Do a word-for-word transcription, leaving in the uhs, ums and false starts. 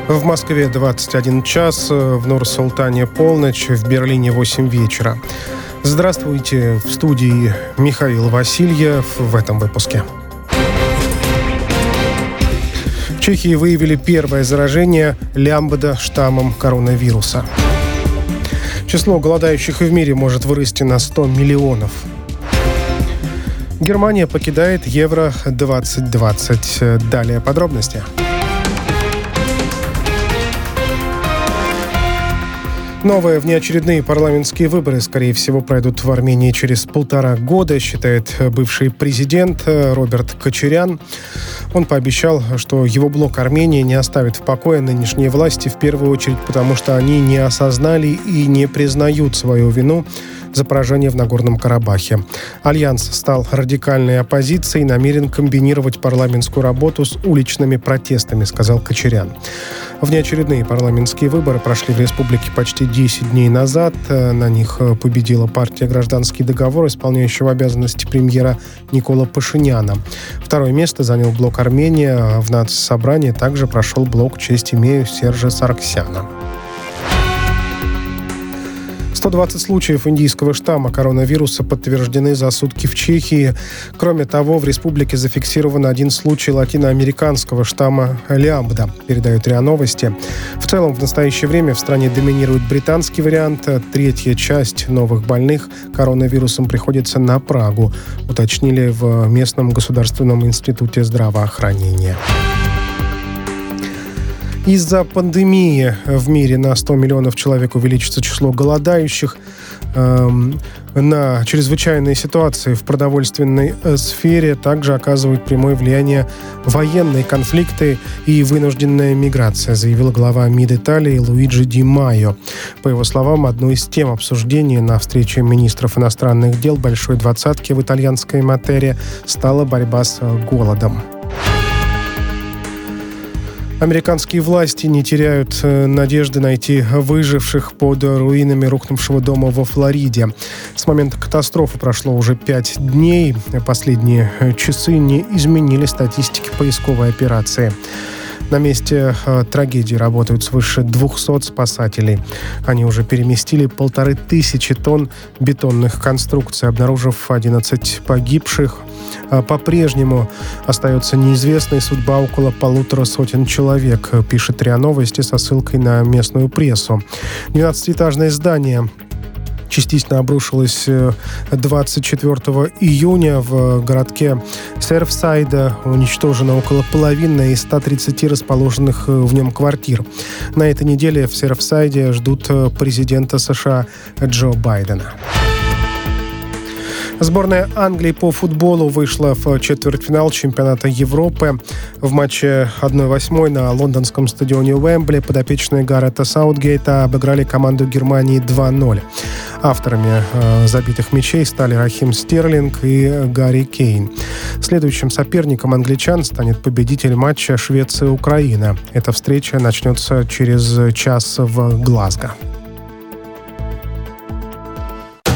В Москве двадцать один час, в Нур-Султане полночь, в Берлине восемь вечера. Здравствуйте, в студии Михаил Васильев в этом выпуске. В Чехии выявили первое заражение лямбда штаммом коронавируса. Число голодающих в мире может вырасти на сто миллионов. Германия покидает Евро двадцать двадцать. Далее подробности. Новые внеочередные парламентские выборы, скорее всего, пройдут в Армении через полтора года, считает бывший президент Роберт Кочарян. Он пообещал, что его блок Армении не оставит в покое нынешние власти, в первую очередь потому, что они не осознали и не признают свою вину за поражение в Нагорном Карабахе. Альянс стал радикальной оппозицией и намерен комбинировать парламентскую работу с уличными протестами, сказал Кочарян. Внеочередные парламентские выборы прошли в республике почти десять дней назад. На них победила партия «Гражданский договор», исполняющего обязанности премьера Никола Пашиняна. Второе место занял блок Армения. В нацсобрании также прошел блок «Честь имею» Сержа Саргсяна. сто двадцать случаев индийского штамма коронавируса подтверждены за сутки в Чехии. Кроме того, в республике зафиксирован один случай латиноамериканского штамма лямбда, передают РИА Новости. В целом, в настоящее время в стране доминирует британский вариант. Третья часть новых больных коронавирусом приходится на Прагу, уточнили в местном государственном институте здравоохранения. Из-за пандемии в мире на сто миллионов человек увеличится число голодающих. Эм, на чрезвычайные ситуации в продовольственной э, сфере также оказывают прямое влияние военные конфликты и вынужденная миграция, заявил глава МИД Италии Луиджи Ди Майо. По его словам, одной из тем обсуждения на встрече министров иностранных дел Большой двадцатки в итальянской Матере стала борьба с голодом. Американские власти не теряют надежды найти выживших под руинами рухнувшего дома во Флориде. С момента катастрофы прошло уже пять дней. Последние часы не изменили статистики поисковой операции. На месте э, трагедии работают свыше двухсот спасателей. Они уже переместили полторы тысячи тонн бетонных конструкций, обнаружив одиннадцать погибших. Э, по-прежнему остается неизвестной судьба около полутора сотен человек, пишет РИА Новости со ссылкой на местную прессу. двенадцатиэтажное здание частично обрушилась двадцать четвёртого июня в городке Серфсайда. Уничтожено около половины из ста тридцати расположенных в нем квартир. На этой неделе в Серфсайде ждут президента США Джо Байдена. Сборная Англии по футболу вышла в четвертьфинал чемпионата Европы. В матче один восемь на лондонском стадионе Уэмбли подопечные Гарета Саутгейта обыграли команду Германии два ноль. Авторами э, забитых мячей стали Рахим Стерлинг и Гарри Кейн. Следующим соперником англичан станет победитель матча Швеция-Украина. Эта встреча начнется через час в Глазго.